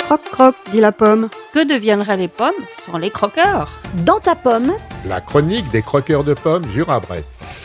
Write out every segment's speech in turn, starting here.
Croc croc, dit la pomme. Que deviendraient les pommes sans les croqueurs ? Dans ta pomme, La chronique des croqueurs de pommes Jura-Bresse.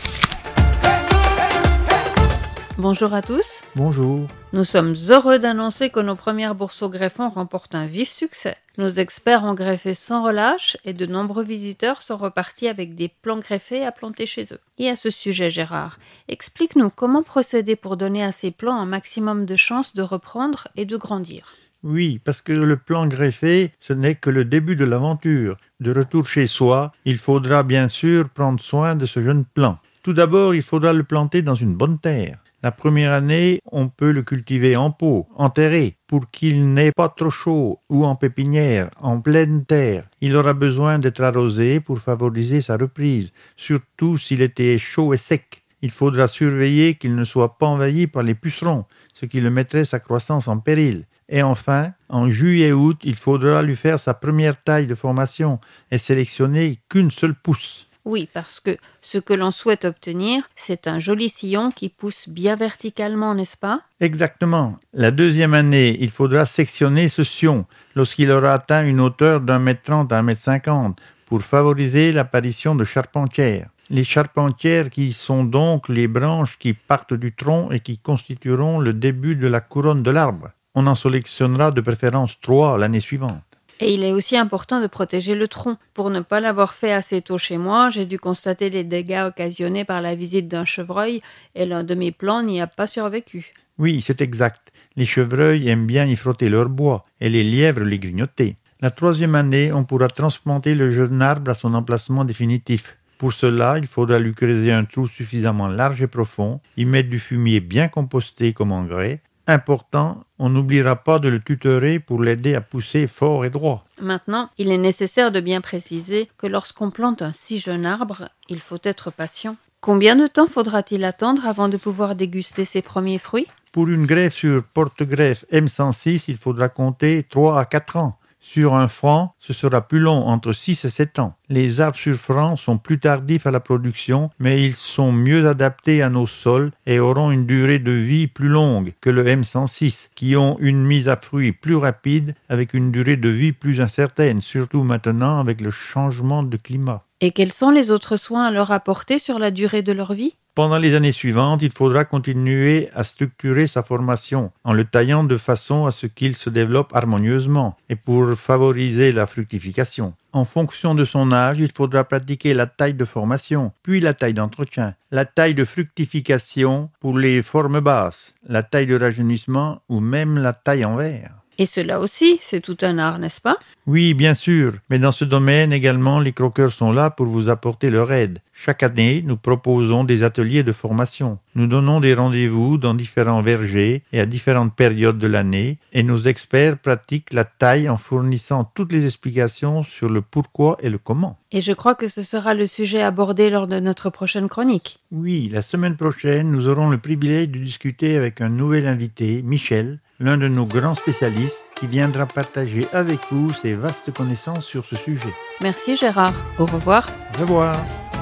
Bonjour à tous. Bonjour. Nous sommes heureux d'annoncer que nos premières bourses au greffon remportent un vif succès. Nos experts ont greffé sans relâche et de nombreux visiteurs sont repartis avec des plants greffés à planter chez eux. Et à ce sujet, Gérard, explique-nous comment procéder pour donner à ces plants un maximum de chances de reprendre et de grandir. Oui, parce que le plan greffé, ce n'est que le début de l'aventure. De retour chez soi, il faudra bien sûr prendre soin de ce jeune plant. Tout d'abord, il faudra le planter dans une bonne terre. La première année, on peut le cultiver en pot, enterré, pour qu'il n'ait pas trop chaud, ou en pépinière, en pleine terre. Il aura besoin d'être arrosé pour favoriser sa reprise, surtout s'il était chaud et sec. Il faudra surveiller qu'il ne soit pas envahi par les pucerons, ce qui le mettrait sa croissance en péril. Et enfin, en juillet-août, il faudra lui faire sa première taille de formation et sélectionner qu'une seule pousse. Oui, parce que ce que l'on souhaite obtenir, c'est un joli sillon qui pousse bien verticalement, n'est-ce pas ? Exactement. La deuxième année, il faudra sectionner ce sion lorsqu'il aura atteint une hauteur d'1,30 m à 1,50 m pour favoriser l'apparition de charpentières. Les charpentières qui sont donc les branches qui partent du tronc et qui constitueront le début de la couronne de l'arbre. On en sélectionnera de préférence 3 l'année suivante. Et il est aussi important de protéger le tronc. Pour ne pas l'avoir fait assez tôt chez moi, j'ai dû constater les dégâts occasionnés par la visite d'un chevreuil et l'un de mes plants n'y a pas survécu. Oui, c'est exact. Les chevreuils aiment bien y frotter leur bois et les lièvres les grignoter. La troisième année, on pourra transplanter le jeune arbre à son emplacement définitif. Pour cela, il faudra lui creuser un trou suffisamment large et profond, y mettre du fumier bien composté comme engrais. Important, on n'oubliera pas de le tutorer pour l'aider à pousser fort et droit. Maintenant, il est nécessaire de bien préciser que lorsqu'on plante un si jeune arbre, il faut être patient. Combien de temps faudra-t-il attendre avant de pouvoir déguster ses premiers fruits ? Pour une greffe sur porte-greffe M106, il faudra compter 3 à 4 ans. Sur un franc, ce sera plus long, entre 6 et 7 ans. Les arbres sur franc sont plus tardifs à la production, mais ils sont mieux adaptés à nos sols et auront une durée de vie plus longue que le M106, qui ont une mise à fruit plus rapide avec une durée de vie plus incertaine, surtout maintenant avec le changement de climat. Et quels sont les autres soins à leur apporter sur la durée de leur vie ? Pendant les années suivantes, il faudra continuer à structurer sa formation en le taillant de façon à ce qu'il se développe harmonieusement et pour favoriser la fructification. En fonction de son âge, il faudra pratiquer la taille de formation, puis la taille d'entretien, la taille de fructification pour les formes basses, la taille de rajeunissement ou même la taille en verre. Et cela aussi, c'est tout un art, n'est-ce pas ? Oui, bien sûr, mais dans ce domaine également, les croqueurs sont là pour vous apporter leur aide. Chaque année, nous proposons des ateliers de formation. Nous donnons des rendez-vous dans différents vergers et à différentes périodes de l'année, et nos experts pratiquent la taille en fournissant toutes les explications sur le pourquoi et le comment. Et je crois que ce sera le sujet abordé lors de notre prochaine chronique. Oui, la semaine prochaine, nous aurons le privilège de discuter avec un nouvel invité, Michel, l'un de nos grands spécialistes qui viendra partager avec vous ses vastes connaissances sur ce sujet. Merci Gérard. Au revoir. Au revoir.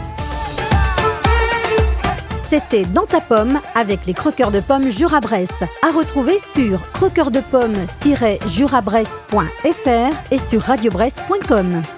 c'était Dans ta pomme avec les croqueurs de pommes Jura-Bresse. À retrouver sur croqueursdepommes-jurabresse.fr et sur radiobresse.com.